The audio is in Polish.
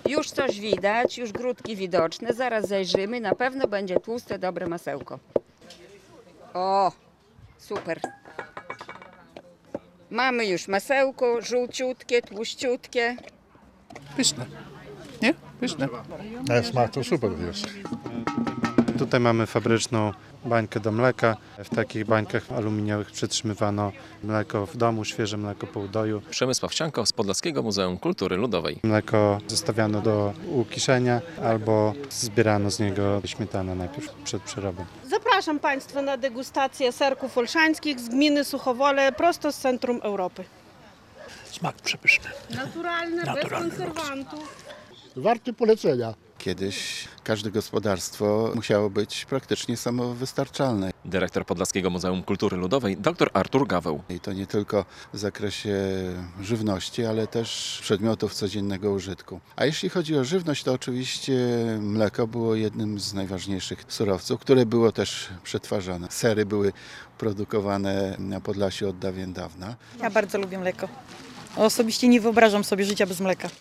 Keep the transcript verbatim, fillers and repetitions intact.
Już coś widać, już grudki widoczne. Zaraz zajrzymy. Na pewno będzie tłuste, dobre masełko. O, super. Mamy już masełko, żółciutkie, tłuściutkie. Pyszne. Nie? Pyszne. Ale smak to super jest. Tutaj mamy fabryczną bańkę do mleka. W takich bańkach aluminiowych przetrzymywano mleko w domu, świeże mleko po udoju. Przemysław Cianko z Podlaskiego Muzeum Kultury Ludowej. Mleko zostawiano do ukiszenia albo zbierano z niego śmietanę najpierw przed przerobą. Zapraszam Państwa na degustację serków olszańskich z gminy Suchowole, prosto z centrum Europy. Smak przepyszny. Naturalne, Naturalny bez konserwantów. Warty polecenia. Kiedyś każde gospodarstwo musiało być praktycznie samowystarczalne. Dyrektor Podlaskiego Muzeum Kultury Ludowej dr Artur Gaweł. I to nie tylko w zakresie żywności, ale też przedmiotów codziennego użytku. A jeśli chodzi o żywność, to oczywiście mleko było jednym z najważniejszych surowców, które było też przetwarzane. Sery były produkowane na Podlasiu od dawien dawna. Ja bardzo lubię mleko. Osobiście nie wyobrażam sobie życia bez mleka.